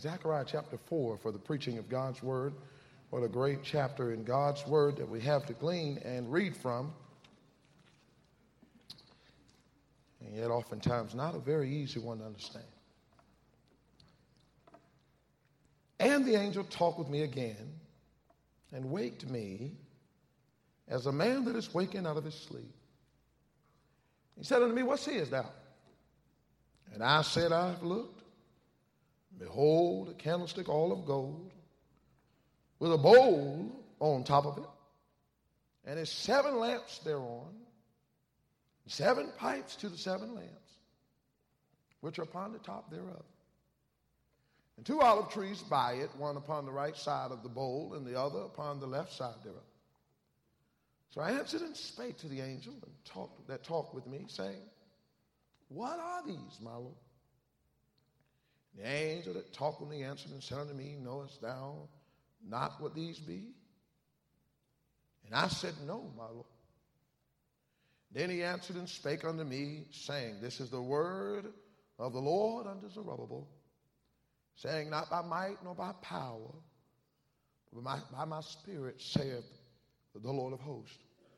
Zechariah chapter 4 for the preaching of God's word. What a great chapter in God's word that we have to glean and read from. And yet oftentimes not a very easy one to understand. And the angel talked with me again and waked me as a man that is waking out of his sleep. He said unto me, what seest thou? And I said, I have looked. Behold, a candlestick all of gold, with a bowl on top of it, and its 7 lamps thereon, 7 pipes to the 7 lamps, which are upon the top thereof. And 2 olive trees by it, one upon the right side of the bowl, and the other upon the left side thereof. So I answered and spake to the angel that talked with me, saying, what are these, my Lord? The angel that talked with me answered and said unto me, knowest thou not what these be? And I said, no, my Lord. Then he answered and spake unto me, saying, this is the word of the Lord unto Zerubbabel, saying, not by might nor by power, but by my spirit, saith the Lord of hosts.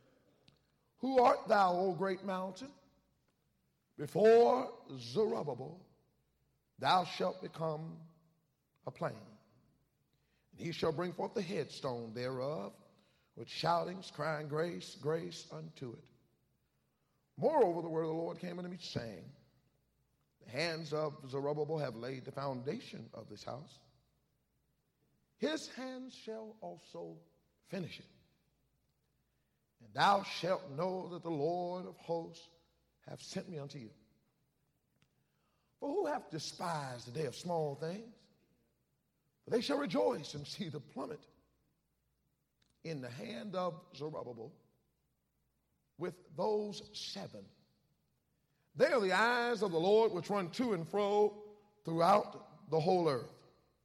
Who art thou, O great mountain? Before Zerubbabel thou shalt become a plain. And he shall bring forth the headstone thereof with shoutings, crying, grace, grace unto it. Moreover, the word of the Lord came unto me, saying, the hands of Zerubbabel have laid the foundation of this house. His hands shall also finish it. And thou shalt know that the Lord of hosts hath sent me unto you. For who hath despised the day of small things? For they shall rejoice and see the plummet in the hand of Zerubbabel with those 7. They are the eyes of the Lord which run to and fro throughout the whole earth.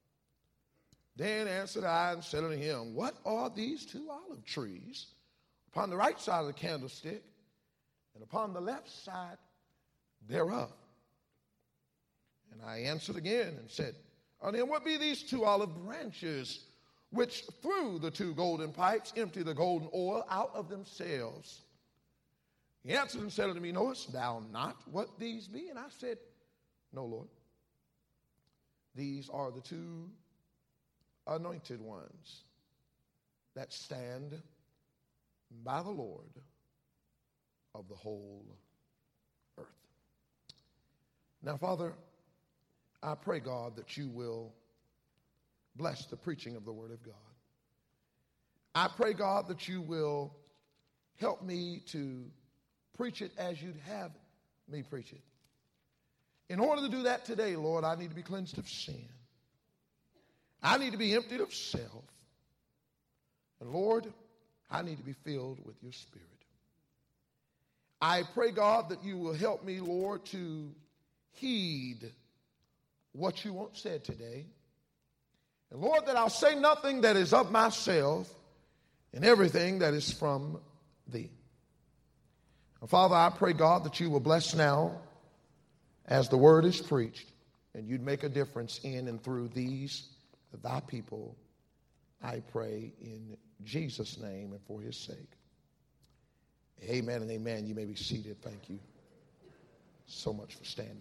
Then answered I and said unto him, what are these 2 olive trees upon the right side of the candlestick and upon the left side thereof? And I answered again and said unto him, what be these 2 olive branches which through the 2 golden pipes empty the golden oil out of themselves? He answered and said unto me, knowest thou not what these be? And I said, no, Lord. These are the 2 anointed ones that stand by the Lord of the whole earth. Now, Father, I pray, God, that you will bless the preaching of the word of God. I pray, God, that you will help me to preach it as you'd have me preach it. In order to do that today, Lord, I need to be cleansed of sin. I need to be emptied of self. And Lord, I need to be filled with your Spirit. I pray, God, that you will help me, Lord, to heed what you want said today. And Lord, that I'll say nothing that is of myself and everything that is from thee. And Father, I pray, God, that you will bless now as the word is preached, and you'd make a difference in and through these, thy people, I pray in Jesus' name and for his sake. Amen and amen. You may be seated. Thank you so much for standing.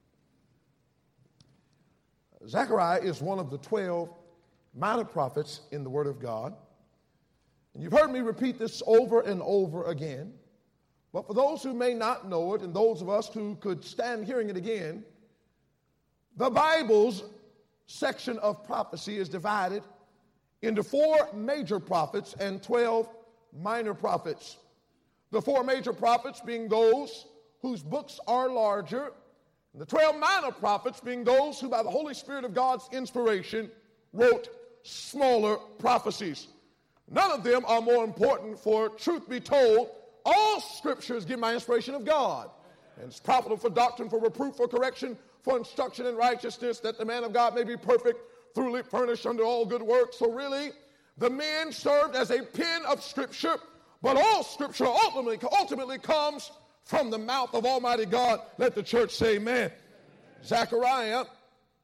Zechariah is one of the 12 minor prophets in the Word of God. And you've heard me repeat this over and over again. But for those who may not know it, and those of us who could stand hearing it again, the Bible's section of prophecy is divided into 4 major prophets and 12 minor prophets. The 4 major prophets being those whose books are larger, and the 12 minor prophets being those who by the Holy Spirit of God's inspiration wrote smaller prophecies. None of them are more important, for truth be told, all scriptures give by inspiration of God. And it's profitable for doctrine, for reproof, for correction, for instruction in righteousness, that the man of God may be perfect, thoroughly furnished unto all good works. So really, the men served as a pen of scripture, but all scripture ultimately comes from the mouth of Almighty God. Let the church say amen. Zechariah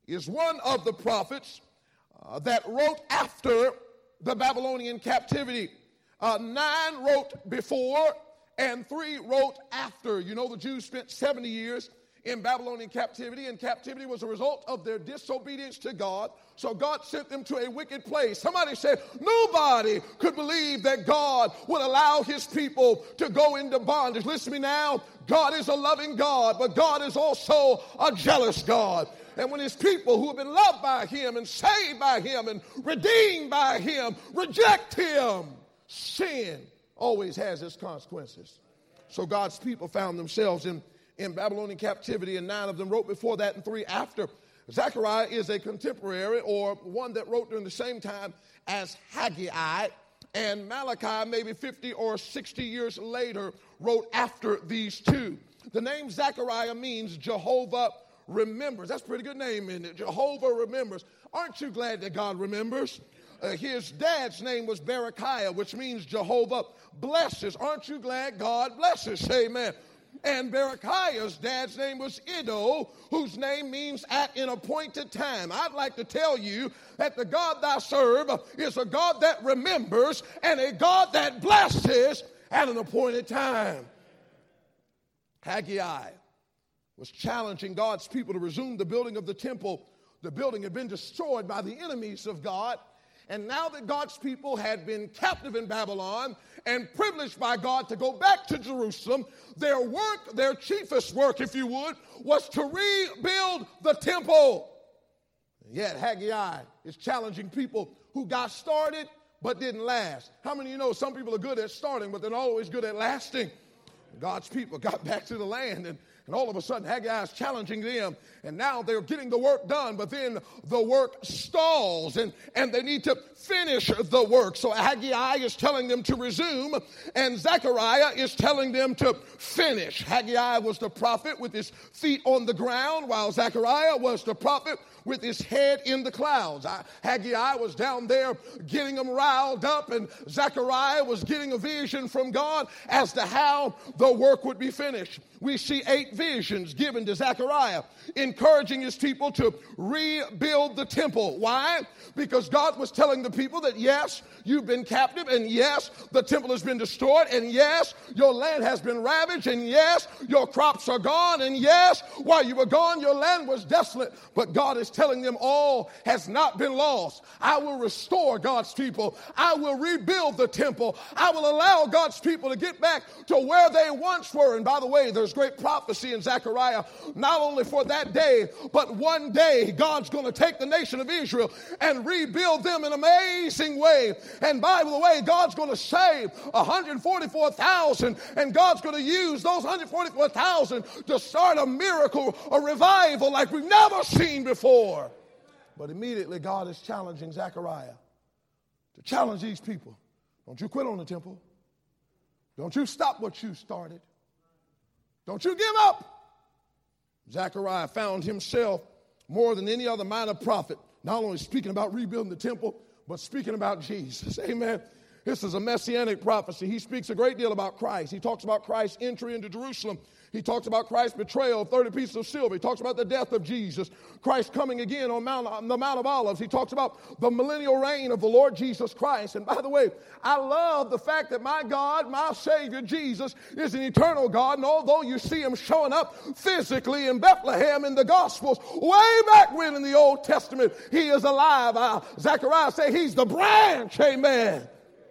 is one of the prophets that wrote after the Babylonian captivity. 9 wrote before and 3 wrote after. You know, the Jews spent 70 years in Babylonian captivity, and captivity was a result of their disobedience to God. So God sent them to a wicked place. Somebody said nobody could believe that God would allow his people to go into bondage. Listen to me now. God is a loving God, but God is also a jealous God. And when his people who have been loved by him and saved by him and redeemed by him reject him, sin always has its consequences. So God's people found themselves in Babylonian captivity, and 9 of them wrote before that and 3 after. Zechariah is a contemporary, or one that wrote during the same time as Haggai, and Malachi, maybe 50 or 60 years later, wrote after these 2. The name Zechariah means Jehovah remembers. That's a pretty good name, isn't it? Jehovah remembers. Aren't you glad that God remembers? His dad's name was Berechiah, which means Jehovah blesses. Aren't you glad God blesses? Amen. And Berechiah's dad's name was Iddo, whose name means at an appointed time. I'd like to tell you that the God that I serve is a God that remembers and a God that blesses at an appointed time. Haggai was challenging God's people to resume the building of the temple. The building had been destroyed by the enemies of God. And now that God's people had been captive in Babylon and privileged by God to go back to Jerusalem, their work, their chiefest work, if you would, was to rebuild the temple. And yet Haggai is challenging people who got started but didn't last. How many of you know some people are good at starting, but they're not always good at lasting? God's people got back to the land, and all of a sudden, Haggai is challenging them, and now they're getting the work done, but then the work stalls, and they need to finish the work. So Haggai is telling them to resume, and Zechariah is telling them to finish. Haggai was the prophet with his feet on the ground, while Zechariah was the prophet with his head in the clouds. Haggai was down there getting them riled up, and Zechariah was getting a vision from God as to how the work would be finished. We see 8 visions given to Zechariah, encouraging his people to rebuild the temple. Why? Because God was telling the people that yes, you've been captive, and yes, the temple has been destroyed, and yes, your land has been ravaged, and yes, your crops are gone, and yes, while you were gone, your land was desolate. But God is telling them all has not been lost. I will restore God's people. I will rebuild the temple. I will allow God's people to get back to where they once were. And by the way, there's great prophecy in Zechariah, not only for that day, but one day God's going to take the nation of Israel and rebuild them in an amazing way. And by the way, God's going to save 144,000, and God's going to use those 144,000 to start a miracle, a revival like we've never seen before. But immediately God is challenging Zechariah to challenge these people. Don't you quit on the temple. Don't you stop what you started. Don't you give up. Zechariah found himself more than any other minor prophet, not only speaking about rebuilding the temple, but speaking about Jesus. Amen. This is a messianic prophecy. He speaks a great deal about Christ. He talks about Christ's entry into Jerusalem. He talks about Christ's betrayal of 30 pieces of silver. He talks about the death of Jesus. Christ coming again on the Mount of Olives. He talks about the millennial reign of the Lord Jesus Christ. And by the way, I love the fact that my God, my Savior, Jesus, is an eternal God. And although you see him showing up physically in Bethlehem in the Gospels, way back when in the Old Testament, he is alive. Zechariah say he's the branch. Amen.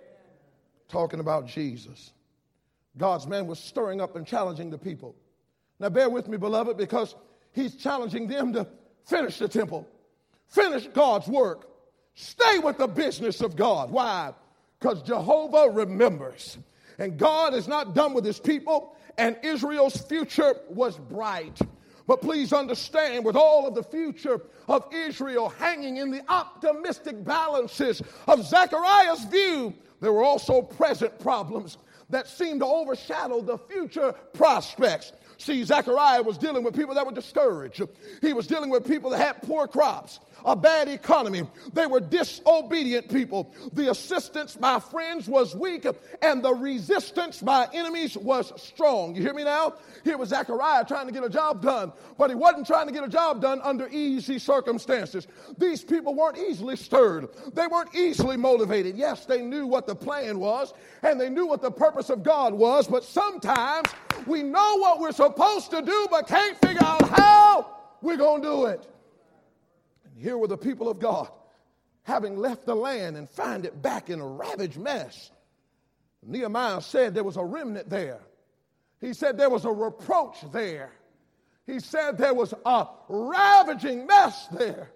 Talking about Jesus. God's man was stirring up and challenging the people. Now bear with me, beloved, because he's challenging them to finish the temple. Finish God's work. Stay with the business of God. Why? Because Jehovah remembers. And God is not done with his people, and Israel's future was bright. But please understand, with all of the future of Israel hanging in the optimistic balances of Zechariah's view, there were also present problems. that seemed to overshadow the future prospects. See, Zechariah was dealing with people that were discouraged. He was dealing with people that had poor crops, a bad economy. They were disobedient people. The assistance by friends was weak, and the resistance by enemies was strong. You hear me now? Here was Zechariah trying to get a job done, but he wasn't trying to get a job done under easy circumstances. These people weren't easily stirred. They weren't easily motivated. Yes, they knew what the plan was, and they knew what the purpose of God was, but sometimes we know what we're supposed to do, but can't figure out how we're going to do it. And here were the people of God, having left the land and find it back in a ravaged mess. Nehemiah said there was a remnant there. He said there was a reproach there. He said there was a ravaging mess there.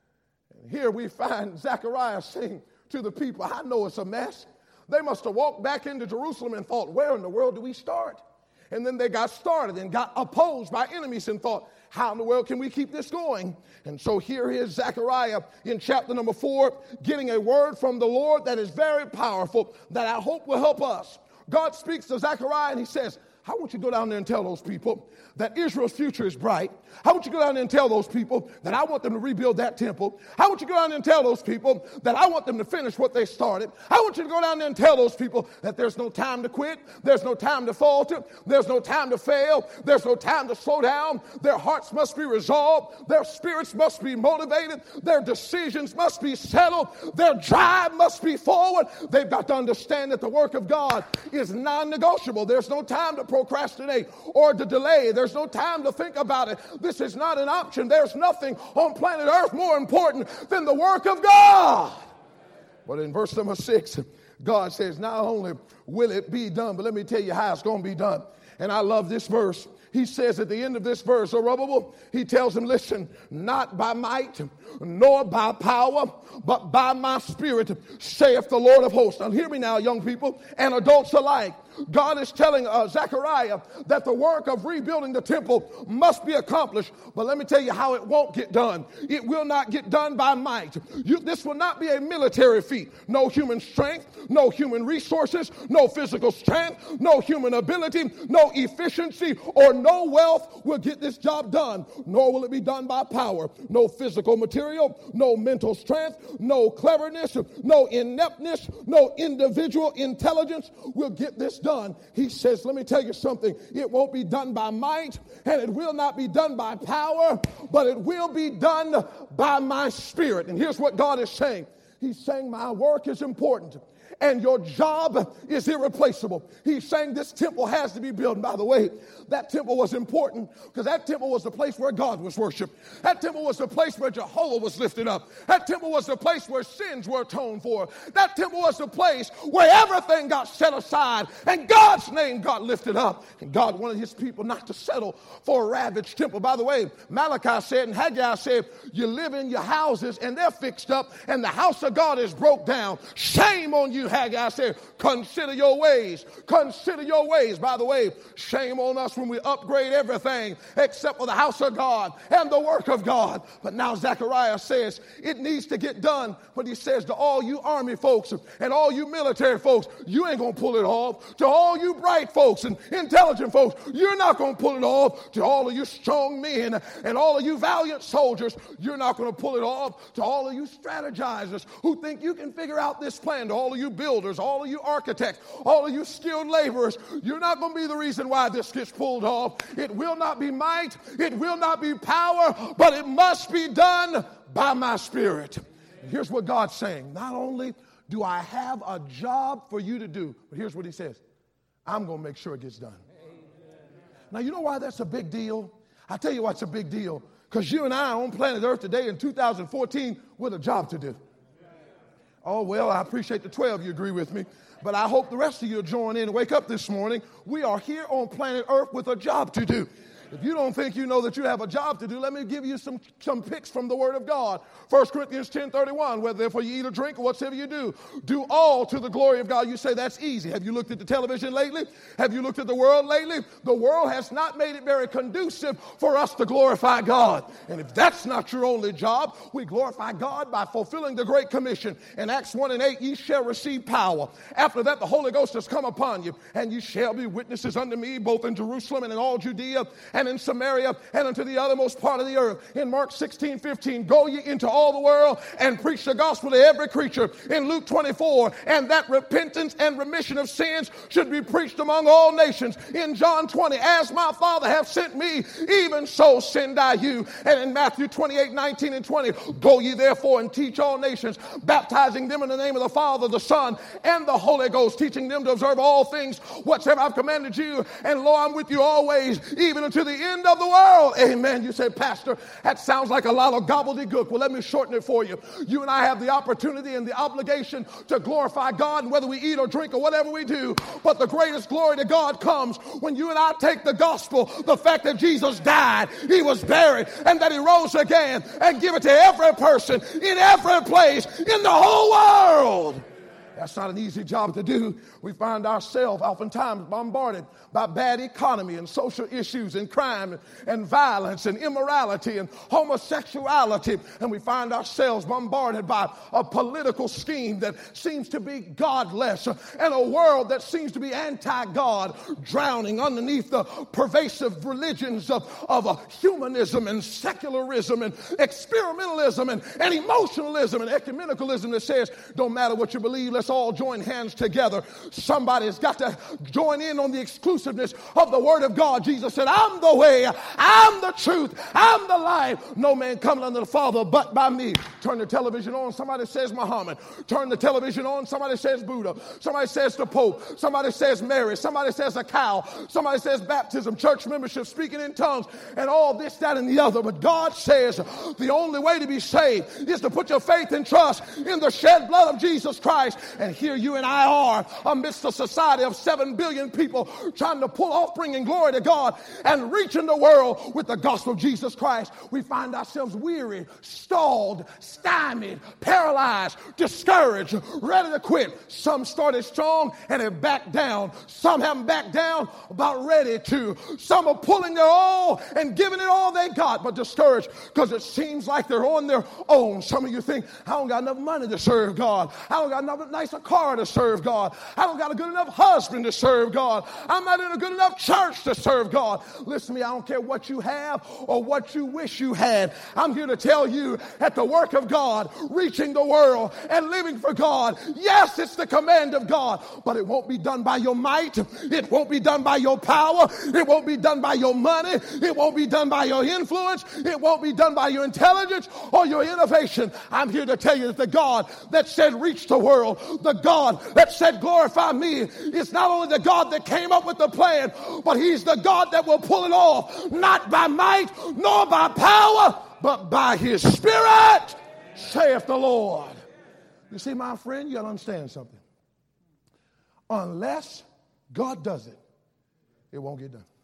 And here we find Zechariah saying to the people, I know it's a mess. They must have walked back into Jerusalem and thought, where in the world do we start? And then they got started and got opposed by enemies and thought, how in the world can we keep this going? And so here is Zechariah in chapter number 4, getting a word from the Lord that is very powerful, that I hope will help us. God speaks to Zechariah and he says, I want you to go down there and tell those people that Israel's future is bright. I want you to go down there and tell those people that I want them to rebuild that temple. I want you to go down there and tell those people that I want them to finish what they started. I want you to go down there and tell those people that there's no time to quit. There's no time to falter. There's no time to fail. There's no time to slow down. Their hearts must be resolved. Their spirits must be motivated. Their decisions must be settled. Their drive must be forward. They've got to understand that the work of God is non-negotiable. There's no time to procrastinate or to delay. There's no time to think about it. This is not an option. There's nothing on planet Earth more important than the work of God. But in verse number 6, God says, not only will it be done, but let me tell you how it's going to be done. And I love this verse. He says at the end of this verse, Zerubbabel, he tells him, listen, not by might, nor by power, but by my spirit, saith the Lord of hosts. Now hear me now, young people and adults alike. God is telling Zechariah that the work of rebuilding the temple must be accomplished. But let me tell you how it won't get done. It will not get done by might. This will not be a military feat. No human strength, no human resources, no physical strength, no human ability, no efficiency, or no wealth will get this job done. Nor will it be done by power. No physical material, no mental strength, no cleverness, no ineptness, no individual intelligence will get this done. He says, let me tell you something. It won't be done by might, and it will not be done by power, but it will be done by my spirit. And here's what God is saying. He's saying my work is important, and your job is irreplaceable. He's saying this temple has to be built. And by the way, that temple was important because that temple was the place where God was worshiped. That temple was the place where Jehovah was lifted up. That temple was the place where sins were atoned for. That temple was the place where everything got set aside and God's name got lifted up. And God wanted his people not to settle for a ravaged temple. By the way, Malachi said and Haggai said, you live in your houses and they're fixed up and the house of God is broke down. Shame on you, Haggai said, consider your ways. Consider your ways. By the way, shame on us when we upgrade everything except for the house of God and the work of God. But now Zechariah says it needs to get done. But he says to all you army folks and all you military folks, you ain't going to pull it off. To all you bright folks and intelligent folks, you're not going to pull it off. To all of you strong men and all of you valiant soldiers, you're not going to pull it off. To all of you strategizers who think you can figure out this plan, to all of you builders, all of you architects, all of you skilled laborers, you're not going to be the reason why this gets pulled off. It will not be might, it will not be power, but it must be done by my spirit. And here's what God's saying. Not only do I have a job for you to do, but here's what he says. I'm going to make sure it gets done. Now, you know why that's a big deal? I'll tell you why it's a big deal. Because you and I on planet Earth today in 2014 with a job to do. Oh, well, I appreciate the 12 you agree with me. But I hope the rest of you will join in and wake up this morning. We are here on planet Earth with a job to do. If you don't think you know that you have a job to do, let me give you some picks from the Word of God. 1 Corinthians 10:31, whether therefore you eat or drink or whatsoever you do all to the glory of God. You say that's easy. Have you looked at the television lately? Have you looked at the world lately? The world has not made it very conducive for us to glorify God. And if that's not your only job, we glorify God by fulfilling the Great Commission. In Acts 1:8, ye shall receive power. After that, the Holy Ghost has come upon you, and you shall be witnesses unto me, both in Jerusalem and in all Judea and in Samaria and unto the uttermost part of the earth. In Mark 16:15, go ye into all the world and preach the gospel to every creature. In Luke 24, and that repentance and remission of sins should be preached among all nations. In John 20, as my Father hath sent me, even so send I you. And in Matthew 28:19 and 20, go ye therefore and teach all nations, baptizing them in the name of the Father, the Son, and the Holy Ghost, teaching them to observe all things whatsoever I've commanded you. And lo, I'm with you always, even unto the end of the world. Amen. You say, Pastor, that sounds like a lot of gobbledygook. Well, let me shorten it for you. You and I have the opportunity and the obligation to glorify God, and whether we eat or drink or whatever we do. But the greatest glory to God comes when you and I take the gospel, the fact that Jesus died, he was buried, and that he rose again, and give it to every person in every place in the whole world. That's not an easy job to do. We find ourselves oftentimes bombarded by bad economy and social issues and crime and violence and immorality and homosexuality. And we find ourselves bombarded by a political scheme that seems to be godless and a world that seems to be anti-God, drowning underneath the pervasive religions of humanism and secularism and experimentalism and emotionalism and ecumenicalism that says, don't matter what you believe, let's all join hands together. Somebody's got to join in on the exclusiveness of the Word of God. Jesus said, I'm the way, I'm the truth, I'm the life. No man cometh unto the Father but by me. Turn the television on, somebody says Muhammad. Turn the television on, somebody says Buddha. Somebody says the Pope. Somebody says Mary. Somebody says a cow. Somebody says baptism, church membership, speaking in tongues, and all this, that, and the other. But God says the only way to be saved is to put your faith and trust in the shed blood of Jesus Christ. And here you and I are amidst a society of 7 billion people trying to pull off bringing glory to God and reaching the world with the gospel of Jesus Christ. We find ourselves weary, stalled, stymied, paralyzed, discouraged, ready to quit. Some started strong and have backed down. Some haven't backed down, about ready to. Some are pulling their all and giving it all they got, but discouraged because it seems like they're on their own. Some of you think, I don't got enough money to serve God. I don't got enough nicer car to serve God. I don't got a good enough husband to serve God. I'm not in a good enough church to serve God. Listen to me, I don't care what you have or what you wish you had. I'm here to tell you that the work of God, reaching the world and living for God, yes, it's the command of God, but it won't be done by your might. It won't be done by your power. It won't be done by your money. It won't be done by your influence. It won't be done by your intelligence or your innovation. I'm here to tell you that the God that said reach the world, the God that said glorify me, is not only the God that came up with the plan, but he's the God that will pull it off, not by might nor by power, but by his Spirit, saith the Lord. You see, my friend, you got to understand something. Unless God does it, it won't get done.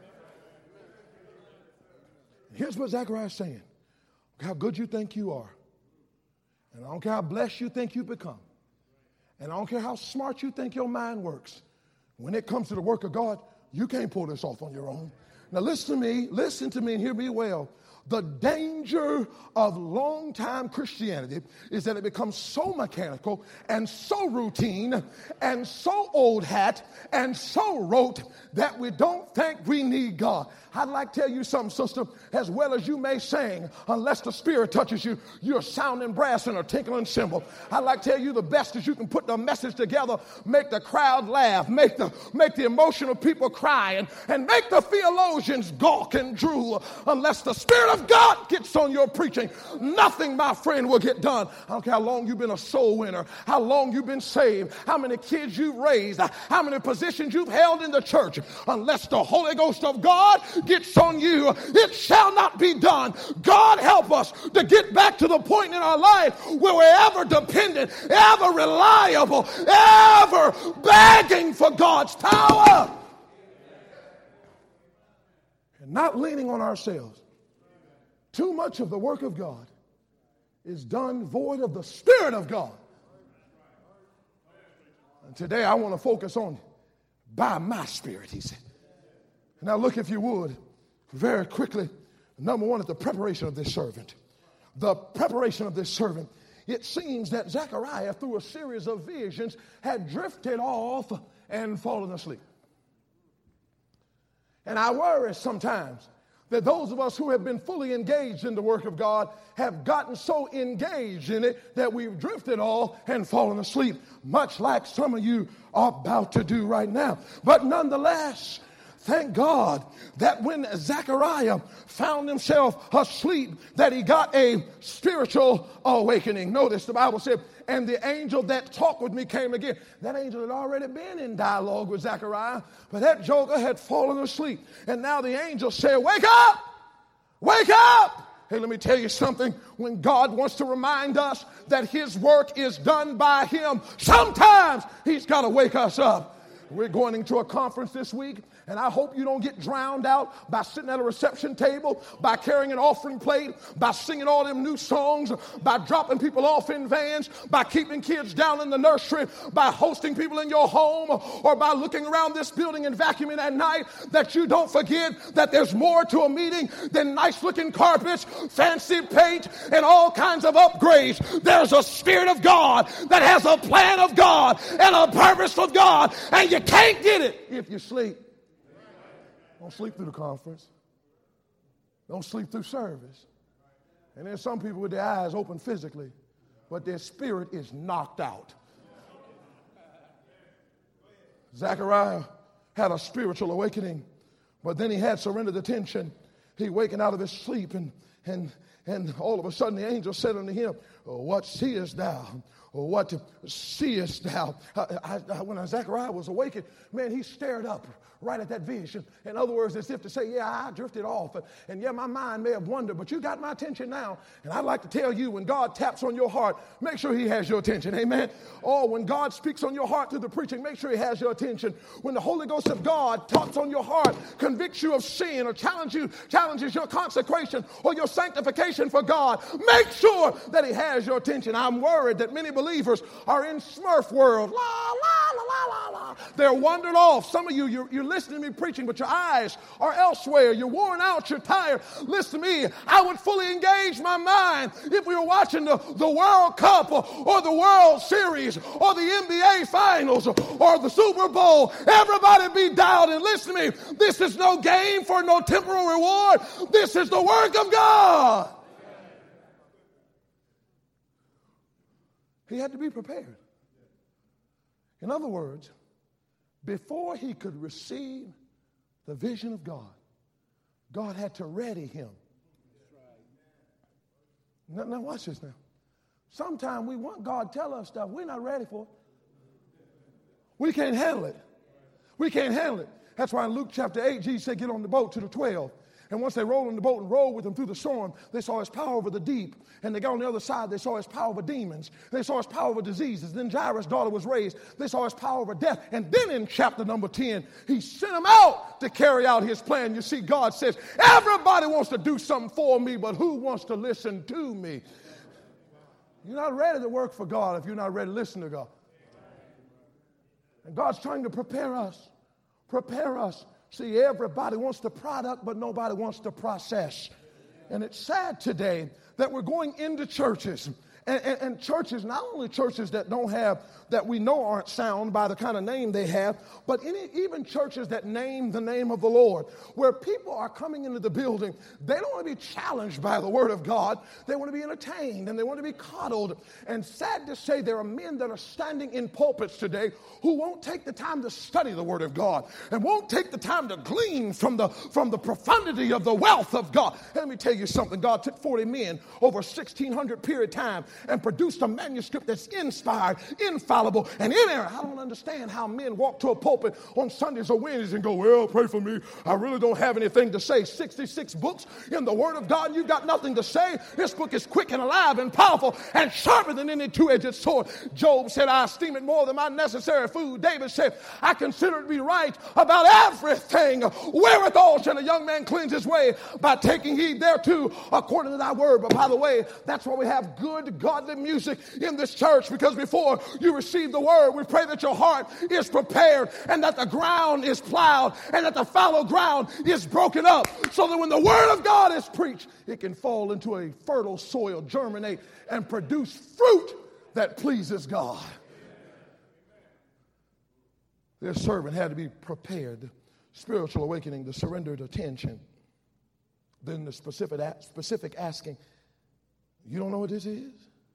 Here's what Zechariah is saying. How good you think you are. And I don't care how blessed you think you become. And I don't care how smart you think your mind works. When it comes to the work of God, you can't pull this off on your own. Now listen to me and hear me well. The danger of long-time Christianity is that it becomes so mechanical and so routine and so old hat and so rote that we don't think we need God. I'd like to tell you something, sister. As well as you may sing, unless the Spirit touches you, you're sounding brass and a tinkling cymbal. I'd like to tell you the best is you can put the message together, make the crowd laugh, make the emotional people cry, and make the theologians gawk and drool. Unless the Spirit of God gets on your preaching, nothing, my friend, will get done. I don't care how long you've been a soul winner, how long you've been saved, how many kids you've raised, how many positions you've held in the church. Unless the Holy Ghost of God gets on you, it shall not be done. God help us to get back to the point in our life where we're ever dependent, ever reliable, ever begging for God's power. not leaning on ourselves. Too much of the work of God is done void of the Spirit of God. And today I want to focus on by my Spirit, he said. Now look, if you would, very quickly, number one, at the preparation of this servant. The preparation of this servant. It seems that Zechariah, through a series of visions, had drifted off and fallen asleep. And I worry sometimes that those of us who have been fully engaged in the work of God have gotten so engaged in it that we've drifted off and fallen asleep, much like some of you are about to do right now. But nonetheless, thank God that when Zechariah found himself asleep, that he got a spiritual awakening. Notice the Bible said, and the angel that talked with me came again. That angel had already been in dialogue with Zechariah, but that joker had fallen asleep. And now the angel said, wake up! Wake up! Hey, let me tell you something. When God wants to remind us that his work is done by him, sometimes he's got to wake us up. We're going into a conference this week, and I hope you don't get drowned out by sitting at a reception table, by carrying an offering plate, by singing all them new songs, by dropping people off in vans, by keeping kids down in the nursery, by hosting people in your home, or by looking around this building and vacuuming at night, that you don't forget that there's more to a meeting than nice-looking carpets, fancy paint, and all kinds of upgrades. There's a Spirit of God that has a plan of God and a purpose of God, and you can't get it if you sleep. Don't sleep through the conference. Don't sleep through service. And there's some people with their eyes open physically, but their spirit is knocked out. Zechariah had a spiritual awakening, but then he had surrendered attention. He wakened out of his sleep, and all of a sudden the angel said unto him, what seest thou? What seest thou? When Zechariah was awakened, man, he stared up right at that vision. In other words, as if to say, yeah, I drifted off. And yeah, my mind may have wandered, but you got my attention now. And I'd like to tell you, when God taps on your heart, make sure he has your attention. Amen. Or when God speaks on your heart through the preaching, make sure he has your attention. When the Holy Ghost of God talks on your heart, convicts you of sin, or challenges your consecration or your sanctification for God, make sure that he has your attention. I'm worried that many believers are in Smurf world. La, la, la, la, la, la. They're wandered off. Some of you, you're listening to me preaching, but your eyes are elsewhere. You're worn out. You're tired. Listen to me. I would fully engage my mind if we were watching the World Cup or the World Series or the NBA Finals or the Super Bowl. Everybody be dialed in. Listen to me. This is no game for no temporal reward. This is the work of God. He had to be prepared. In other words, before he could receive the vision of God, God had to ready him. Now watch this now. Sometimes we want God to tell us stuff we're not ready for. We can't handle it. We can't handle it. That's why in Luke chapter 8, Jesus said, get on the boat to the 12. And once they rolled on the boat and rowed with him through the storm, they saw his power over the deep. And they got on the other side, they saw his power over demons. They saw his power over diseases. Then Jairus' daughter was raised. They saw his power over death. And then in chapter number 10, he sent them out to carry out his plan. You see, God says, everybody wants to do something for me, but who wants to listen to me? You're not ready to work for God if you're not ready to listen to God. And God's trying to prepare us. Prepare us. See, everybody wants the product, but nobody wants the process. And it's sad today that we're going into churches, and churches, not only churches that don't have, that we know aren't sound by the kind of name they have, but even churches that name the name of the Lord, where people are coming into the building, they don't want to be challenged by the word of God. They want to be entertained, and they want to be coddled. And sad to say, there are men that are standing in pulpits today who won't take the time to study the word of God and won't take the time to glean from the profundity of the wealth of God. And let me tell you something. God took 40 men over a 1,600 period of time, and produced a manuscript that's inspired, infallible, and inerrant. I don't understand how men walk to a pulpit on Sundays or Wednesdays and go, well, pray for me. I really don't have anything to say. 66 books in the Word of God. You've got nothing to say. This book is quick and alive and powerful and sharper than any two-edged sword. Job said, I esteem it more than my necessary food. David said, I consider it to be right about everything. Wherewithal shall a young man cleanse his way? By taking heed thereto according to thy word. But by the way, that's why we have good, godly music in this church, because before you receive the word, we pray that your heart is prepared and that the ground is plowed and that the fallow ground is broken up, so that when the word of God is preached, it can fall into a fertile soil, germinate, and produce fruit that pleases God. Their servant had to be prepared. Spiritual awakening, the surrendered attention. Then the specific asking, you don't know what this is?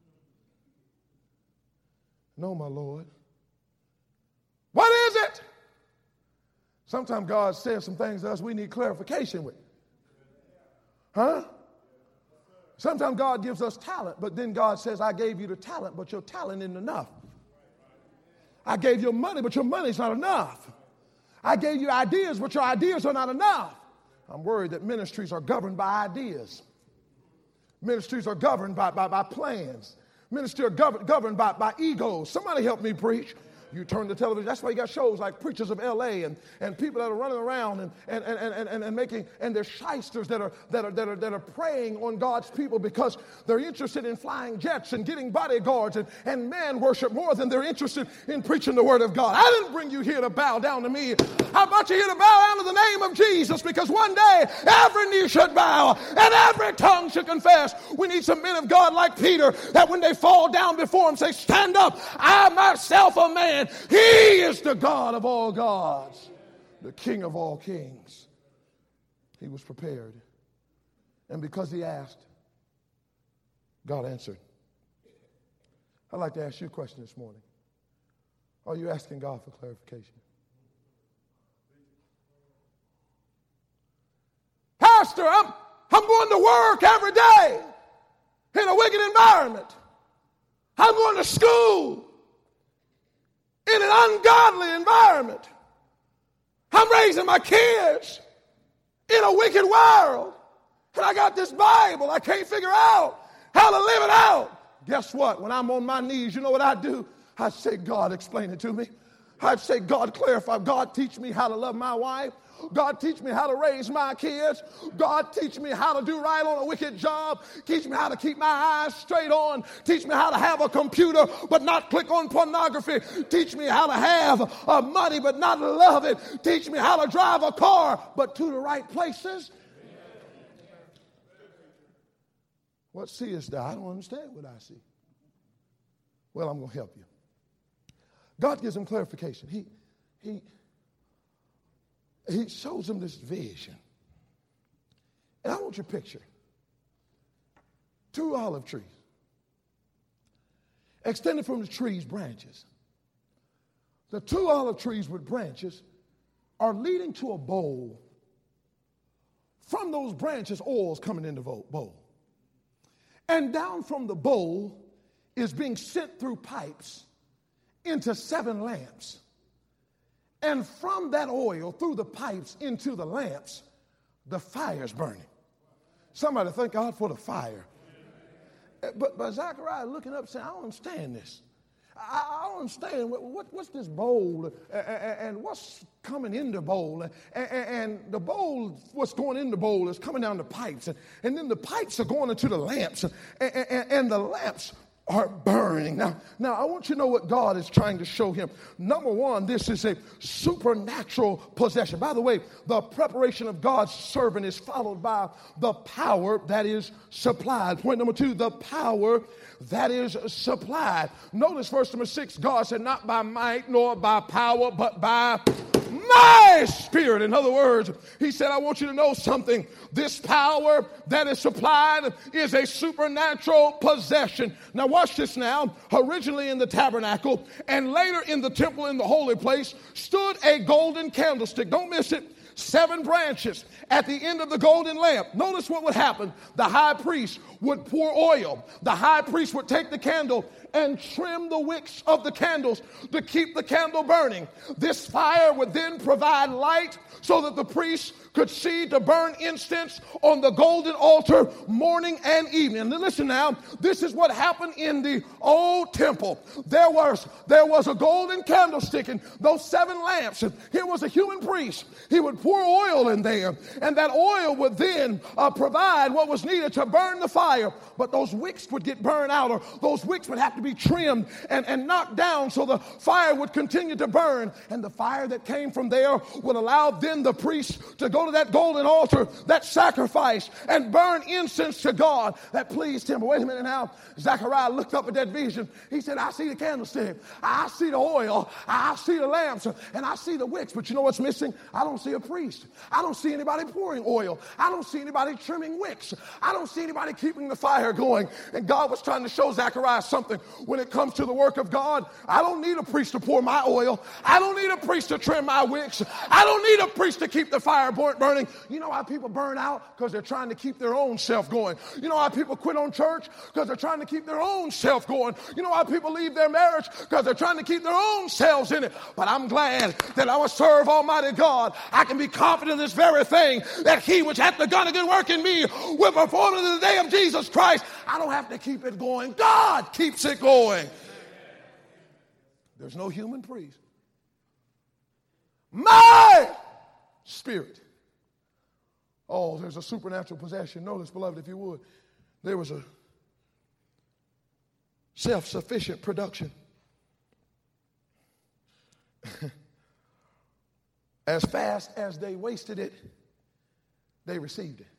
No, my Lord. What is it? Sometimes God says some things to us we need clarification with. Huh? Sometimes God gives us talent, but then God says, I gave you the talent, but your talent isn't enough. I gave you money, but your money's not enough. I gave you ideas, but your ideas are not enough. I'm worried that ministries are governed by ideas. Ministries are governed by plans. Ministries are governed by egos. Somebody help me preach. You turn the television. That's why you got shows like Preachers of L.A. and people that are running around and making, and they're shysters that are preying on God's people because they're interested in flying jets and getting bodyguards and man worship more than they're interested in preaching the word of God. I didn't bring you here to bow down to me. I brought you here to bow down to the name of Jesus, because one day every knee should bow and every tongue should confess. We need some men of God like Peter that when they fall down before him say, stand up, I myself a man. He is the God of all gods, the King of all kings. He was prepared. And because he asked, God answered. I'd like to ask you a question this morning. Are you asking God for clarification? Pastor, I'm going to work every day in a wicked environment. I'm going to school in an ungodly environment. I'm raising my kids in a wicked world. And I got this Bible. I can't figure out how to live it out. Guess what? When I'm on my knees, you know what I do? I say, God, explain it to me. I'd say, God, clarify. God, teach me how to love my wife. God, teach me how to raise my kids. God, teach me how to do right on a wicked job. Teach me how to keep my eyes straight on. Teach me how to have a computer but not click on pornography. Teach me how to have money but not love it. Teach me how to drive a car but to the right places. What seest thou? I don't understand what I see. Well, I'm going to help you. God gives him clarification. He shows him this vision. And I want you to picture 2 olive trees. Extended from the trees, branches. The 2 olive trees with branches are leading to a bowl. From those branches, oil's coming in the bowl. And down from the bowl is being sent through pipes into 7 lamps. And from that oil, through the pipes into the lamps, the fire's burning. Somebody thank God for the fire. But Zechariah looking up saying, I don't understand this. I don't understand. What's this bowl and what's coming in the bowl? And the bowl, what's going in the bowl is coming down the pipes. And then the pipes are going into the lamps. And the lamps are burning. Now, I want you to know what God is trying to show him. Number one, this is a supernatural possession. By the way, the preparation of God's servant is followed by the power that is supplied. Point number 2, the power that is supplied. Notice verse number 6, God said, not by might nor by power, but by my spirit. In other words, he said, I want you to know something. This power that is supplied is a supernatural possession. Now watch this now. Originally in the tabernacle and later in the temple in the holy place stood a golden candlestick. Don't miss it. 7 branches at the end of the golden lamp. Notice what would happen. The high priest would pour oil. The high priest would take the candle and trim the wicks of the candles to keep the candle burning. This fire would then provide light so that the priest could see to burn incense on the golden altar morning and evening. Now listen now, this is what happened in the old temple. There was a golden candlestick and those 7 lamps. And here was a human priest. He would pour oil in there, and that oil would then provide what was needed to burn the fire. But those wicks would get burned out, or those wicks would have to be trimmed and knocked down so the fire would continue to burn. And the fire that came from there would allow then the priest to go to that golden altar, that sacrifice, and burn incense to God that pleased him. But wait a minute now. Zechariah looked up at that vision. He said, I see the candlestick, I see the oil, I see the lamps, and I see the wicks. But you know what's missing? I don't see a priest. I don't see anybody pouring oil. I don't see anybody trimming wicks. I don't see anybody keeping the fire going. And God was trying to show Zechariah something. When it comes to the work of God, I don't need a priest to pour my oil. I don't need a priest to trim my wicks. I don't need a priest to keep the fire burning. You know why people burn out? Because they're trying to keep their own self going. You know why people quit on church? Because they're trying to keep their own self going. You know why people leave their marriage? Because they're trying to keep their own selves in it. But I'm glad that I will serve Almighty God. I can be confident in this very thing, that he which hath begun a good work in me will perform it in the day of Jesus Christ. I don't have to keep it going. God keeps it going. There's no human priest. My spirit. Oh, there's a supernatural possession. Notice, beloved, if you would, there was a self-sufficient production. As fast as they wasted it, they received it.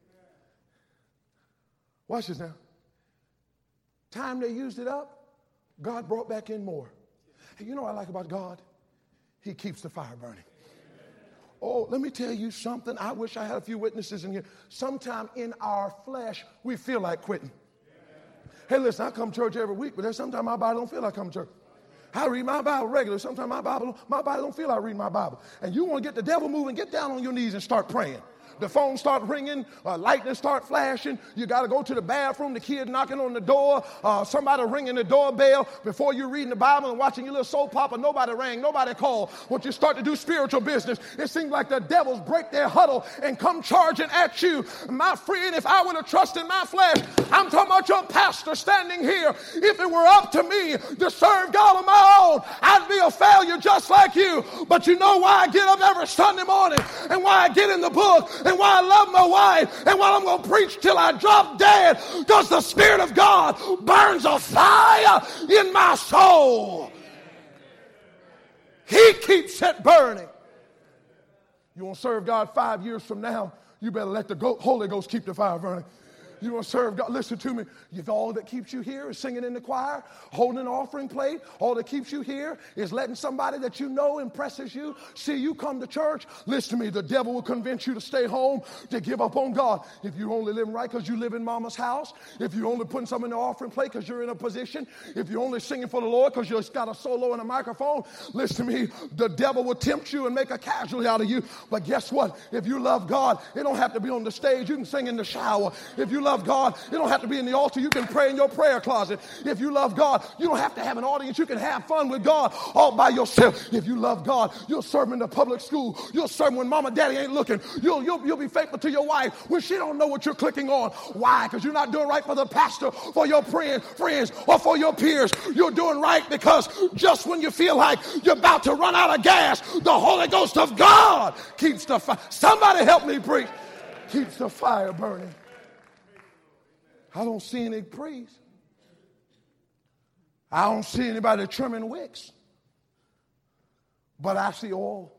Watch this now. Time they used it up, God brought back in more. Hey, you know what I like about God? He keeps the fire burning. Oh, let me tell you something. I wish I had a few witnesses in here. Sometime in our flesh, we feel like quitting. Hey, listen, I come to church every week, but there's sometimes my body don't feel like coming to church. I read my Bible regularly. Sometimes my body don't feel like reading my Bible. And you want to get the devil moving, get down on your knees and start praying. The phone start ringing, lightning start flashing. You got to go to the bathroom. The kid knocking on the door. Somebody ringing the doorbell. Before you're reading the Bible and watching your little soap opera, nobody rang, nobody called. Once you start to do spiritual business, it seems like the devils break their huddle and come charging at you. My friend, if I would have trusted my flesh, I'm talking about your pastor standing here. If it were up to me to serve God on my own, I'd be a failure just like you. But you know why I get up every Sunday morning, and why I get in the book, and why I love my wife, and why I'm going to preach till I drop dead? Because the Spirit of God burns a fire in my soul. He keeps it burning. You want to serve God 5 years from now, you better let the Holy Ghost keep the fire burning. You want to serve God? Listen to me. If all that keeps you here is singing in the choir, holding an offering plate, all that keeps you here is letting somebody that you know impresses you see you come to church. Listen to me. The devil will convince you to stay home, to give up on God. If you're only living right because you live in mama's house, if you're only putting something in the offering plate because you're in a position, if you're only singing for the Lord because you just got a solo and a microphone, listen to me. The devil will tempt you and make a casualty out of you. But guess what? If you love God, it don't have to be on the stage. You can sing in the shower. If you love God, you don't have to be in the altar. You can pray in your prayer closet. If you love God, you don't have to have an audience. You can have fun with God all by yourself. If you love God, you'll serve him in the public school. You'll serve him when mama and daddy ain't looking. You'll be faithful to your wife when she don't know what you're clicking on. Why? Because you're not doing right for the pastor, for your friends, or for your peers. You're doing right because just when you feel like you're about to run out of gas, the Holy Ghost of God keeps the fire. Somebody help me preach. Keeps the fire burning. I don't see any priests. I don't see anybody trimming wicks. But I see oil.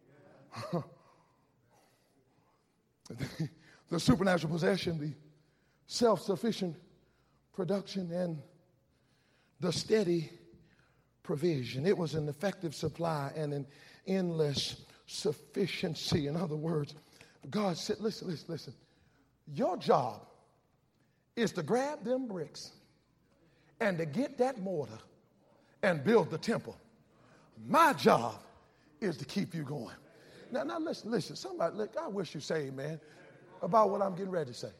The supernatural possession, the self-sufficient production, and the steady provision. It was an effective supply and an endless sufficiency. In other words, God said, listen. Your job is to grab them bricks and to get that mortar and build the temple. My job is to keep you going. Now listen. Somebody, look, I wish you say amen about what I'm getting ready to say.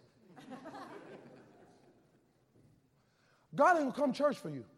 God ain't going to come to church for you.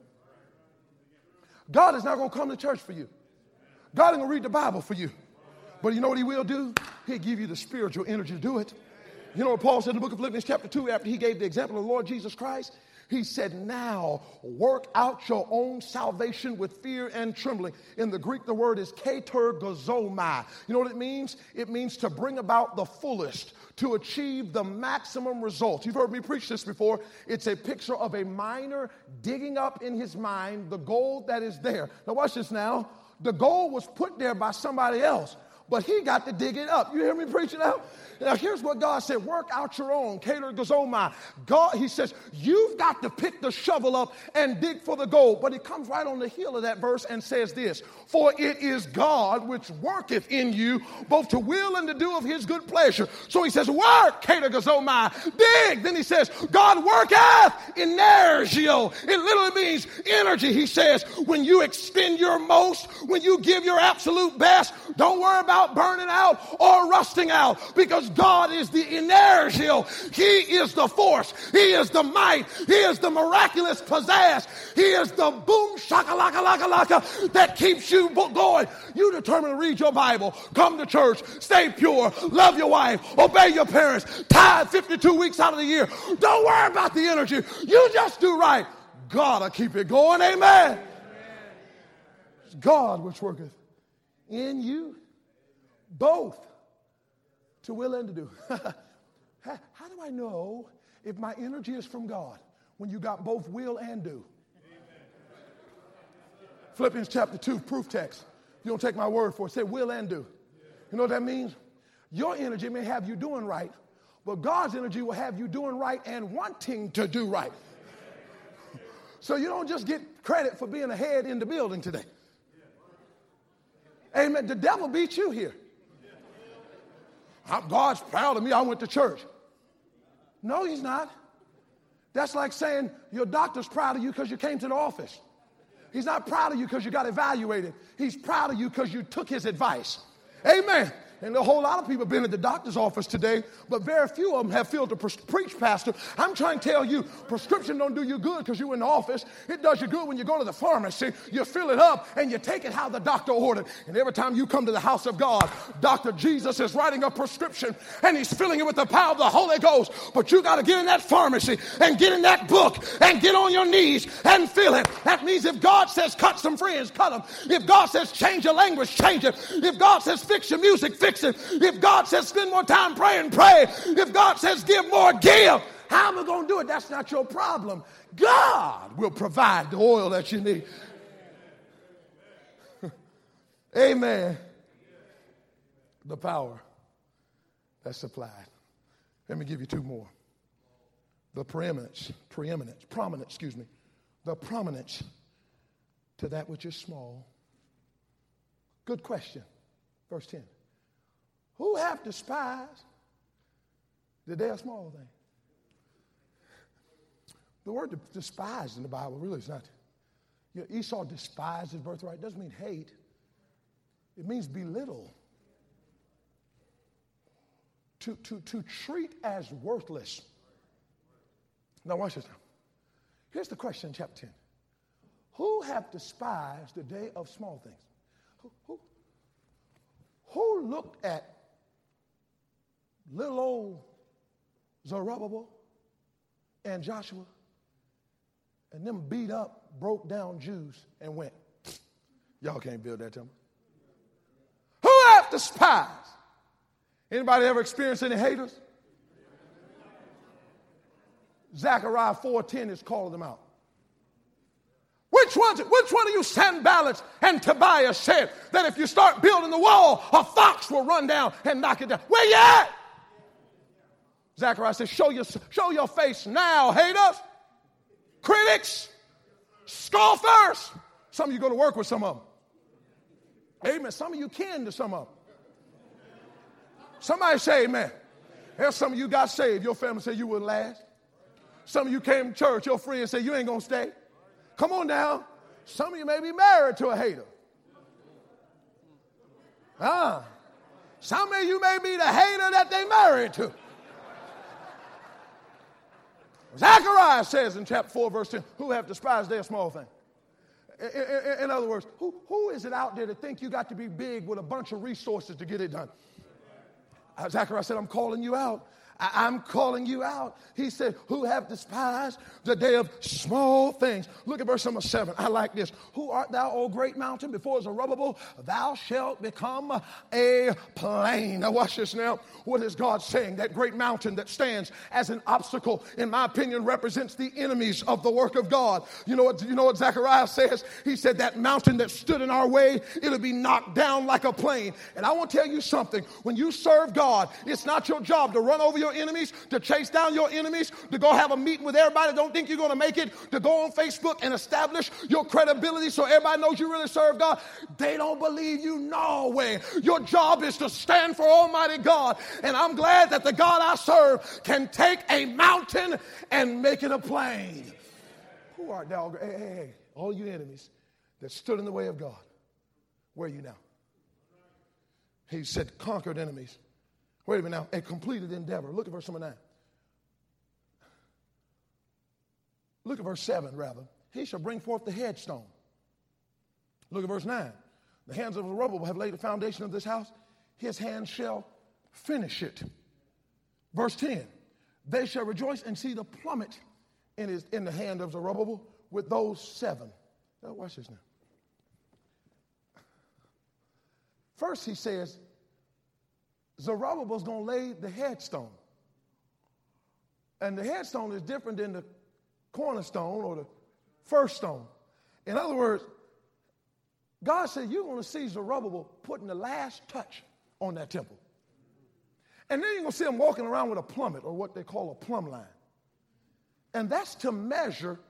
God is not going to come to church for you. God ain't going to read the Bible for you. But you know what he will do? He'll give you the spiritual energy to do it. You know what Paul said in the book of Philippians chapter 2 after he gave the example of the Lord Jesus Christ? He said, now work out your own salvation with fear and trembling. In the Greek, the word is katergazomai. You know what it means? It means to bring about the fullest, to achieve the maximum results. You've heard me preach this before. It's a picture of a miner digging up in his mind the gold that is there. Now watch this now. The gold was put there by somebody else, but he got to dig it up. You hear me preaching now? Now, here's what God said. Work out your own. Katergazomai. God, he says, you've got to pick the shovel up and dig for the gold. But he comes right on the heel of that verse and says this, for it is God which worketh in you both to will and to do of his good pleasure. So he says, work, Katergazomai. Dig. Then he says, God worketh energio. It literally means energy. He says, when you expend your most, when you give your absolute best, don't worry about burning out or rusting out, because God is the energio. He is the force. He is the might. He is the miraculous pizzazz. He is the boom shakalaka that keeps you going. You determine to read your Bible, come to church, stay pure, love your wife, obey your parents, tithe 52 weeks out of the year. Don't worry about the energy. You just do right. God will keep it going. Amen. It's God which worketh in you both to will and to do. How do I know if my energy is from God when you got both will and do? Philippians chapter 2, proof text. You don't take my word for it. Say will and do. You know what that means? Your energy may have you doing right, but God's energy will have you doing right and wanting to do right. So you don't just get credit for being ahead in the building today. Amen. The devil beat you here. God's proud of me. I went to church. No, he's not. That's like saying your doctor's proud of you because you came to the office. He's not proud of you because you got evaluated. He's proud of you because you took his advice. Amen. And a whole lot of people have been at the doctor's office today, but very few of them have filled to preach, Pastor. I'm trying to tell you, prescription don't do you good because you're in the office. It does you good when you go to the pharmacy. You fill it up and you take it how the doctor ordered. And every time you come to the house of God, Dr. Jesus is writing a prescription and he's filling it with the power of the Holy Ghost. But you got to get in that pharmacy and get in that book and get on your knees and fill it. That means if God says cut some friends, cut them. If God says change your language, change it. If God says fix your music, fix it. If God says spend more time praying, pray. If God says give more, give. How am I going to do it? That's not your problem. God will provide the oil that you need. Amen. The power that's supplied. Let me give you two more. The prominence, the prominence to that which is small. Good question. Verse 10. Who have despised the day of small things? The word despised in the Bible really is not. You know, Esau despised his birthright. It doesn't mean hate. It means belittle. To treat as worthless. Now watch this now. Here's the question in chapter 10. Who have despised the day of small things? Who looked at little old Zerubbabel and Joshua and them beat up, broke down Jews and went, y'all can't build that temple? Who have despised? Anybody ever experienced any haters? Zechariah 4:10 is calling them out. Which one of you Sanballats and Tobiah said that if you start building the wall, a fox will run down and knock it down? Where you at? Zechariah says, show your face now, haters, critics, scoffers. Some of you go to work with some of them. Amen. Some of you kin to some of them. Somebody say amen. There's some of you got saved. Your family said you wouldn't last. Some of you came to church. Your friends said you ain't going to stay. Come on now. Some of you may be married to a hater. Some of you may be the hater that they married to. Zechariah says in chapter 4, verse 10, who have despised their small thing. In other words, who is it out there that think you got to be big with a bunch of resources to get it done? Zechariah said, I'm calling you out. I'm calling you out. He said, who have despised the day of small things. Look at verse number 7. I like this. Who art thou, O great mountain? Before Zerubbabel, thou shalt become a plain. Now watch this now. What is God saying? That great mountain that stands as an obstacle, in my opinion, represents the enemies of the work of God. You know what Zechariah says? He said that mountain that stood in our way, it'll be knocked down like a plain. And I want to tell you something. When you serve God, it's not your job to run over your enemies, to chase down your enemies, to go have a meeting with everybody that don't think you're going to make it, to go on Facebook and establish your credibility so everybody knows you really serve God. They don't believe you. No way. Your job is to stand for Almighty God. And I'm glad that the God I serve can take a mountain and make it a plain. Who art thou? Hey, all you enemies that stood in the way of God, where are you now? He said, conquered enemies. Wait a minute now. A completed endeavor. Look at verse number 9. Look at verse 7, rather. He shall bring forth the headstone. Look at verse 9. The hands of Zerubbabel have laid the foundation of this house. His hands shall finish it. Verse 10. They shall rejoice and see the plummet in the hand of Zerubbabel with those 7. Now watch this now. First he says, Zerubbabel's going to lay the headstone. And the headstone is different than the cornerstone or the first stone. In other words, God said you're going to see Zerubbabel putting the last touch on that temple. And then you're going to see him walking around with a plummet, or what they call a plumb line. And that's to measure,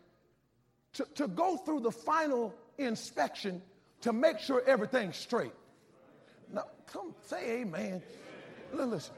to go through the final inspection to make sure everything's straight. Now, come say amen. Listen,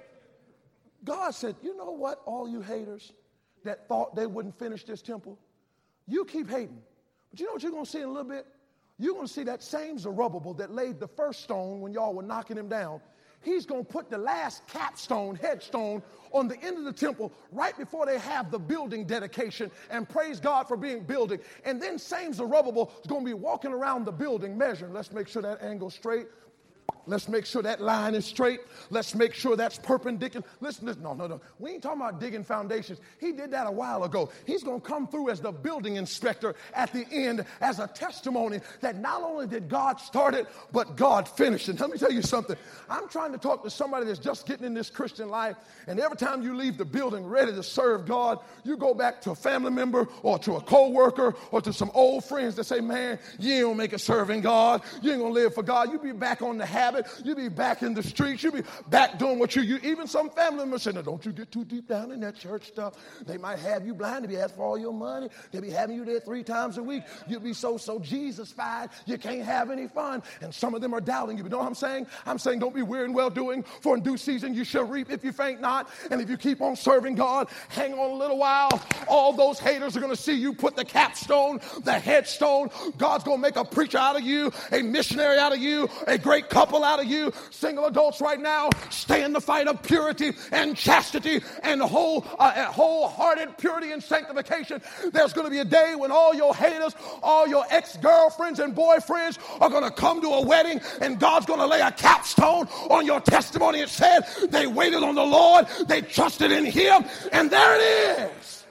God said, you know what, all you haters that thought they wouldn't finish this temple, you keep hating. But you know what you're going to see in a little bit? You're going to see that same Zerubbabel that laid the first stone when y'all were knocking him down. He's going to put the last capstone, headstone, on the end of the temple right before they have the building dedication, and praise God for being building. And then same Zerubbabel is going to be walking around the building measuring. Let's make sure that angle's straight. Let's make sure that line is straight. Let's make sure that's perpendicular. Listen, no. We ain't talking about digging foundations. He did that a while ago. He's going to come through as the building inspector at the end as a testimony that not only did God start it, but God finished it. Let me tell you something. I'm trying to talk to somebody that's just getting in this Christian life, and every time you leave the building ready to serve God, you go back to a family member or to a co-worker or to some old friends that say, man, you ain't going to make it serving God. You ain't going to live for God. You be back on the habit. You be back in the streets. You be back doing what you even some family members say, now, don't you get too deep down in that church stuff. They might have you blind. They be asking for all your money. They be having you there 3 times a week. You'll be so Jesus-fied. You can't have any fun. And some of them are doubting you. But you know what I'm saying? I'm saying don't be weary in well-doing, for in due season you shall reap if you faint not. And if you keep on serving God, hang on a little while. All those haters are going to see you put the capstone, the headstone. God's going to make a preacher out of you, a missionary out of you, a great couple out of you. Single adults right now, stay in the fight of purity and chastity and wholehearted purity and sanctification. There's going to be a day when all your haters, all your ex-girlfriends and boyfriends are going to come to a wedding, and God's going to lay a capstone on your testimony. It said they waited on the Lord, they trusted in him, and there it is.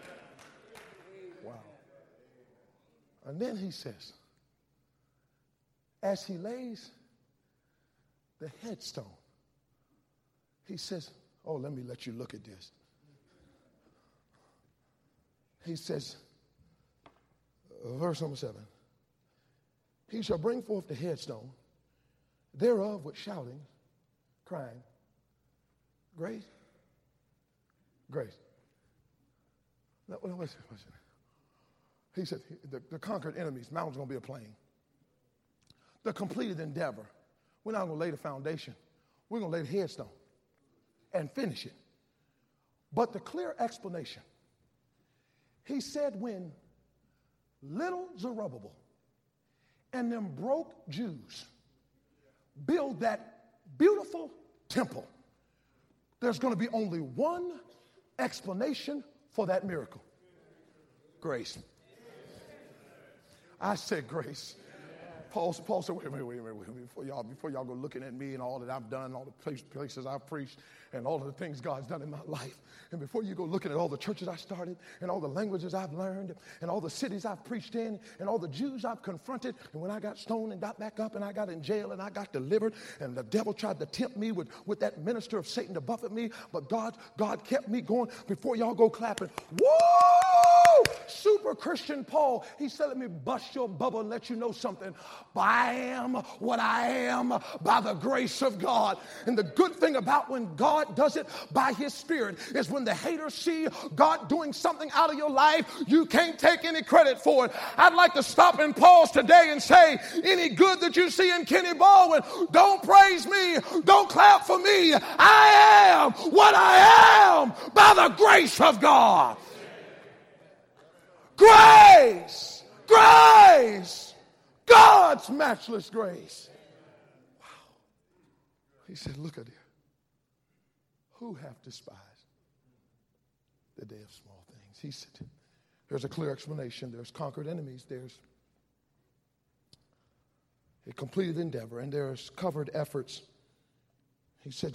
Wow. And then he says, as he lays the headstone, he says, oh, let me let you look at this. He says, verse number 7, he shall bring forth the headstone thereof with shouting, crying, grace, grace. No, listen. He said, the conquered enemies, mountain's going to be a plain. The completed endeavor, we're not going to lay the foundation. We're going to lay the headstone and finish it. But the clear explanation, he said when little Zerubbabel and them broke Jews build that beautiful temple, there's going to be only one explanation for that miracle. Grace. I said grace. Paul said, wait a minute, before y'all go looking at me and all that I've done, all the places I've preached, and all of the things God's done in my life, and before you go looking at all the churches I started, and all the languages I've learned, and all the cities I've preached in, and all the Jews I've confronted, and when I got stoned and got back up, and I got in jail, and I got delivered, and the devil tried to tempt me with that minister of Satan to buffet me, but God kept me going. Before y'all go clapping, woo! Super Christian Paul, he said, let me bust your bubble and let you know something. I am what I am by the grace of God. And the good thing about when God does it by his Spirit is when the haters see God doing something out of your life, you can't take any credit for it. I'd like to stop and pause today and say, any good that you see in Kenny Baldwin, don't praise me, don't clap for me. I am what I am by the grace of God. Grace, grace, God's matchless grace. Wow. He said, look at here. Who have despised the day of small things? He said, there's a clear explanation. There's conquered enemies. There's a completed endeavor, and there's covered efforts. He said,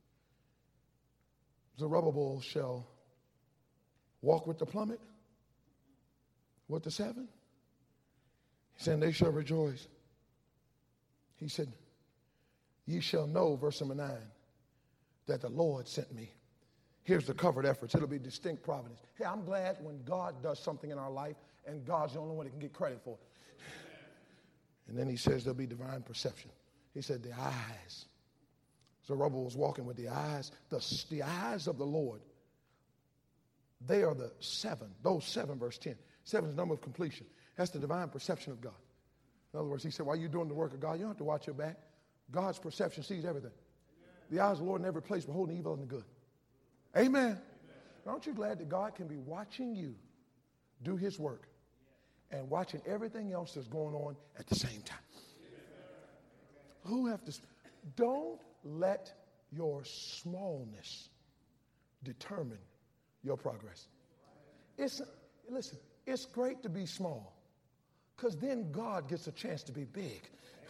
Zerubbabel shall walk with the plummet, with the seven. He said, they shall rejoice. He said, ye shall know, verse number 9, that the Lord sent me. Here's the covered efforts. It'll be distinct providence. Hey, I'm glad when God does something in our life and God's the only one that can get credit for it. And then he says there'll be divine perception. He said the eyes. Zerubbabel was walking with the eyes. The eyes of the Lord. They are the seven. Those seven, verse 10. Seven is the number of completion. That's the divine perception of God. In other words, he said, while you're doing the work of God, you don't have to watch your back. God's perception sees everything. The eyes of the Lord in every place, beholding evil and the good. Amen. Aren't you glad that God can be watching you do his work and watching everything else that's going on at the same time? Who have to? Don't let your smallness determine your progress. Listen, it's great to be small because then God gets a chance to be big.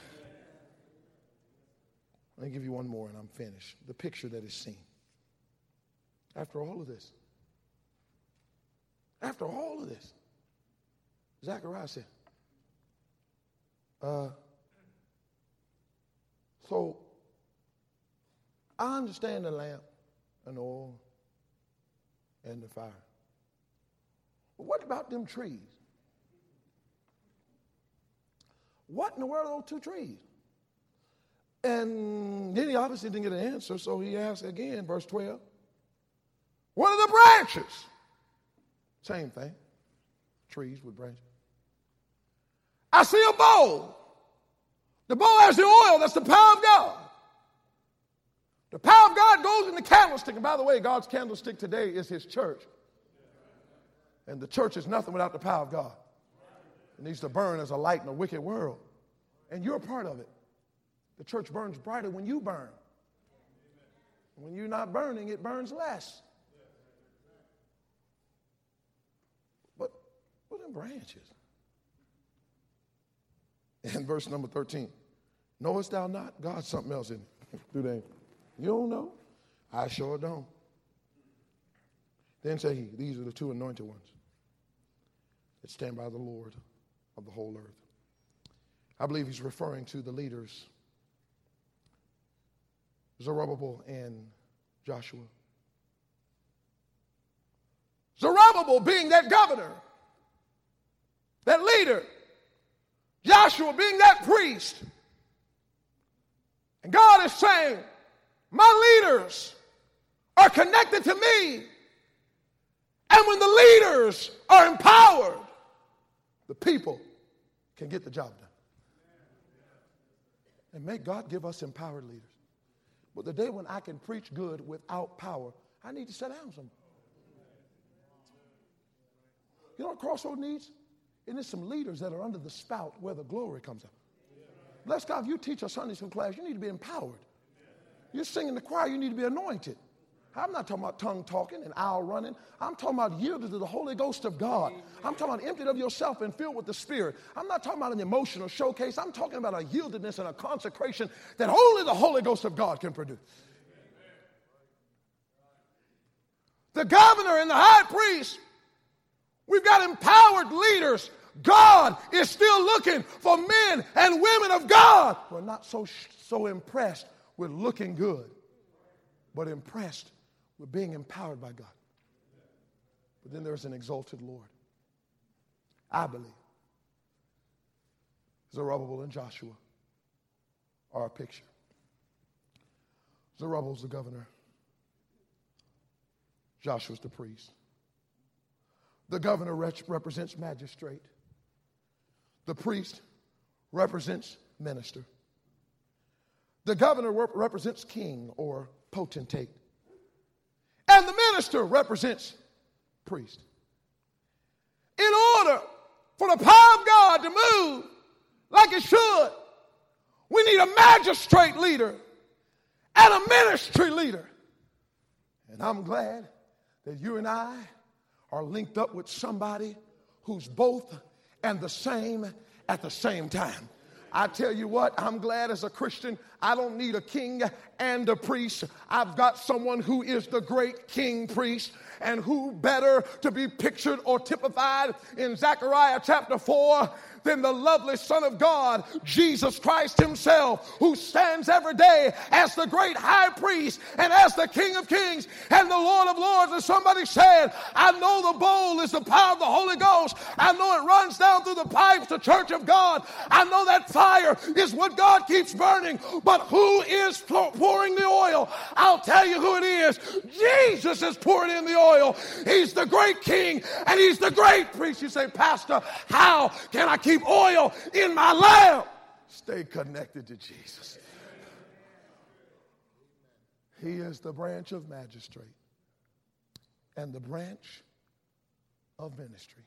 Let me give you one more and I'm finished. The picture that is seen. After all of this, Zechariah said, so I understand the lamp and the oil and the fire. But what about them trees? What in the world are those two trees? And then he obviously didn't get an answer, so he asked again, verse 12. What are the branches? Same thing. Trees with branches. I see a bowl. The bowl has the oil. That's the power of God. The power of God goes in the candlestick. And by the way, God's candlestick today is his church. And the church is nothing without the power of God. It needs to burn as a light in a wicked world. And you're a part of it. The church burns brighter when you burn. When you're not burning, it burns less. But what are them branches? In verse number 13, knowest thou not? God's something else in it. Do they? You don't know? I sure don't. Then say he, these are the two anointed ones that stand by the Lord of the whole earth. I believe he's referring to the leaders, Zerubbabel and Joshua. Zerubbabel being that governor, that leader. Joshua being that priest. And God is saying, my leaders are connected to me. And when the leaders are empowered, the people can get the job done. And may God give us empowered leaders. But the day when I can preach good without power, I need to sit down somewhere. You know what Crossroad needs? And there's some leaders that are under the spout where the glory comes out. Bless God, if you teach a Sunday school class, you need to be empowered. You sing in the choir, you need to be anointed. I'm not talking about tongue talking and owl running. I'm talking about yielded to the Holy Ghost of God. I'm talking about emptied of yourself and filled with the Spirit. I'm not talking about an emotional showcase. I'm talking about a yieldedness and a consecration that only the Holy Ghost of God can produce. The governor and the high priest, we've got empowered leaders. God is still looking for men and women of God who are not so impressed with looking good, but impressed with being empowered by God. But then there's an exalted Lord. I believe Zerubbabel and Joshua are a picture. Zerubbabel's the governor. Joshua's the priest. The governor represents magistrate. The priest represents minister. The governor represents king or potentate. And the minister represents priest. In order for the power of God to move like it should, we need a magistrate leader and a ministry leader. And I'm glad that you and I are linked up with somebody who's both and the same at the same time. I tell you what, I'm glad as a Christian, I don't need a king and a priest. I've got someone who is the great king priest, and who better to be pictured or typified in Zechariah chapter 4 than the lovely Son of God, Jesus Christ himself, who stands every day as the great high priest and as the King of Kings and the Lord of Lords. And somebody said, I know the bowl is the power of the Holy Ghost. I know it runs down through the pipes, the church of God. I know that fire is what God keeps burning. But who is pouring the oil? I'll tell you who it is. Jesus is pouring in the oil. He's the great king and he's the great priest. You say, Pastor, how can I keep oil in my lamp? Stay connected to Jesus. He is the branch of magistrate and the branch of ministry.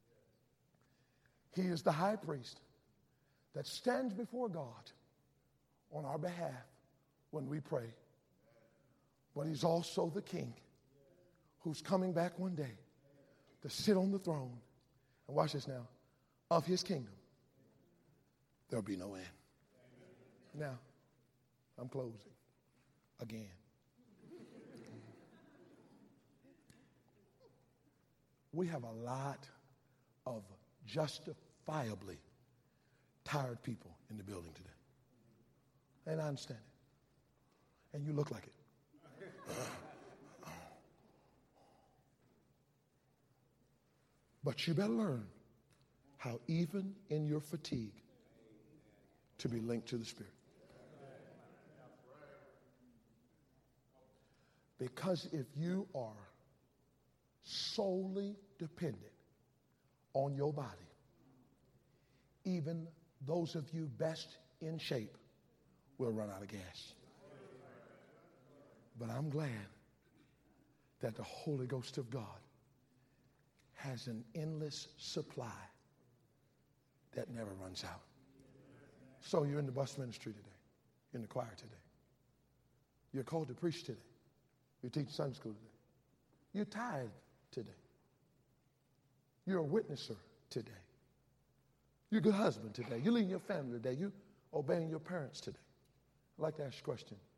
He is the high priest that stands before God on our behalf when we pray. But he's also the king who's coming back one day to sit on the throne. And watch this now. Of his kingdom, there'll be no end. Now, I'm closing again. We have a lot of justifiably tired people in the building today. And I understand it. And you look like it. But you better learn how even in your fatigue to be linked to the Spirit. Because if you are solely dependent on your body, even those of you best in shape will run out of gas. But I'm glad that the Holy Ghost of God has an endless supply that never runs out. So you're in the bus ministry today. You're in the choir today. You're called to preach today. You teach Sunday school today. You tithe today. You're a witnesser today. You're a good husband today. You're leading your family today. You're obeying your parents today. I'd like to ask you a question.